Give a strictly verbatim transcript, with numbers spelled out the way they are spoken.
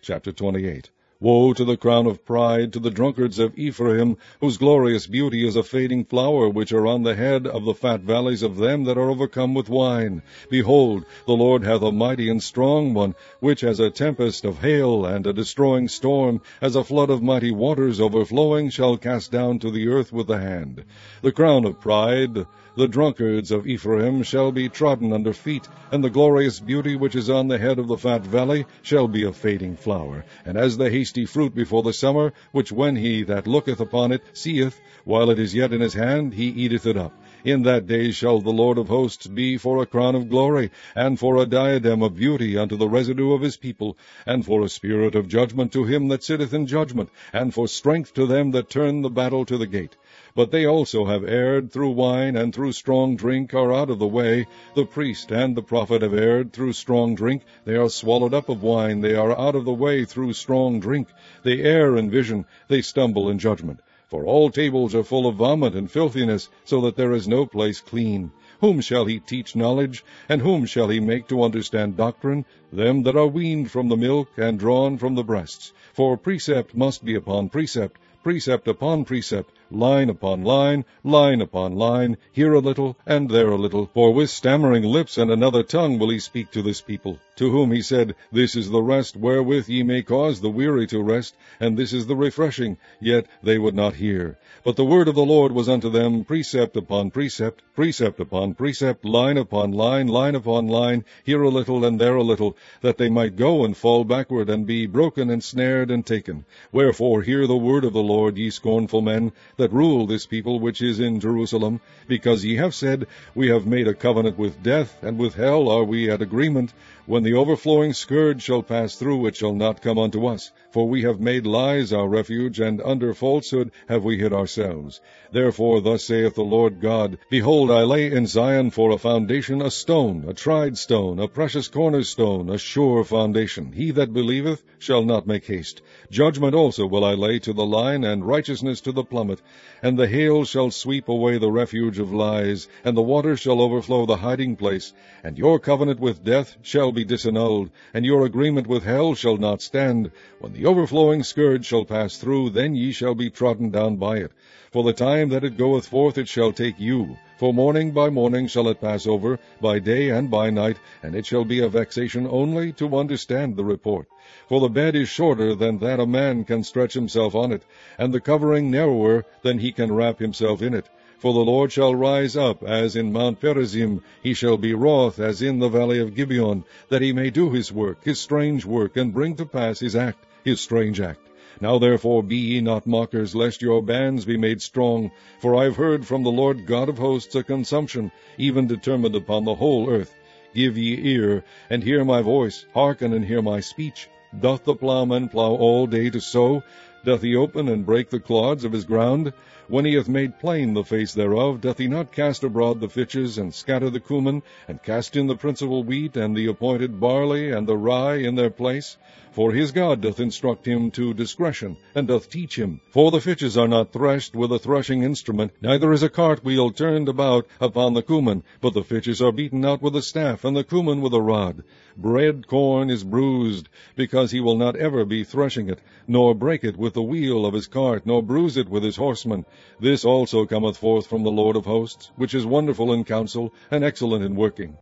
Chapter twenty-eight. Woe to the crown of pride, to the drunkards of Ephraim, whose glorious beauty is a fading flower, which are on the head of the fat valleys of them that are overcome with wine. Behold, the Lord hath a mighty and strong one, which as a tempest of hail and a destroying storm, as a flood of mighty waters overflowing, shall cast down to the earth with the hand. The crown of pride, the drunkards of Ephraim, shall be trodden under feet, and the glorious beauty which is on the head of the fat valley shall be a fading flower, and as the hasty fruit before the summer, which when he that looketh upon it seeth, while it is yet in his hand, he eateth it up. In that day shall the Lord of hosts be for a crown of glory, and for a diadem of beauty unto the residue of his people, and for a spirit of judgment to him that sitteth in judgment, and for strength to them that turn the battle to the gate. But they also have erred through wine, and through strong drink are out of the way. The priest and the prophet have erred through strong drink. They are swallowed up of wine. They are out of the way through strong drink. They err in vision. They stumble in judgment. For all tables are full of vomit and filthiness, so that there is no place clean. Whom shall he teach knowledge? And whom shall he make to understand doctrine? Them that are weaned from the milk, and drawn from the breasts. For precept must be upon precept, precept upon precept, line upon line, line upon line, here a little, and there a little. For with stammering lips and another tongue will he speak to this people, to whom he said, This is the rest wherewith ye may cause the weary to rest, and this is the refreshing, yet they would not hear. But the word of the Lord was unto them precept upon precept, precept upon precept, line upon line, line upon line, here a little, and there a little, that they might go and fall backward, and be broken and snared and taken. Wherefore hear the word of the Lord, ye scornful men, that rule this people which is in Jerusalem, because ye have said, We have made a covenant with death, and with hell are we at agreement. When the overflowing scourge shall pass through, it shall not come unto us. For we have made lies our refuge, and under falsehood have we hid ourselves. Therefore thus saith the Lord God, Behold, I lay in Zion for a foundation a stone, a tried stone, a precious cornerstone, a sure foundation. He that believeth shall not make haste. Judgment also will I lay to the line, and righteousness to the plummet. And the hail shall sweep away the refuge of lies, and the waters shall overflow the hiding place. And your covenant with death shall be disannulled, and your agreement with hell shall not stand. When the overflowing scourge shall pass through, then ye shall be trodden down by it. For the time that it goeth forth it shall take you. For morning by morning shall it pass over, by day and by night, and it shall be a vexation only to understand the report. For the bed is shorter than that a man can stretch himself on it, and the covering narrower than he can wrap himself in it. For the Lord shall rise up as in Mount Perazim, he shall be wroth as in the valley of Gibeon, that he may do his work, his strange work, and bring to pass his act, his strange act. Now therefore be ye not mockers, lest your bands be made strong. For I have heard from the Lord God of hosts a consumption, even determined upon the whole earth. Give ye ear, and hear my voice, hearken and hear my speech. Doth the plowman plow all day to sow? Doth he open and break the clods of his ground? When he hath made plain the face thereof, doth he not cast abroad the fitches, and scatter the cumin, and cast in the principal wheat, and the appointed barley, and the rye in their place? For his God doth instruct him to discretion, and doth teach him. For the fitches are not threshed with a threshing instrument, neither is a cartwheel turned about upon the cumin, but the fitches are beaten out with a staff, and the cumin with a rod. Bread corn is bruised, because he will not ever be threshing it, nor break it with the wheel of his cart, nor bruise it with his horsemen. This also cometh forth from the Lord of hosts, which is wonderful in counsel, and excellent in working.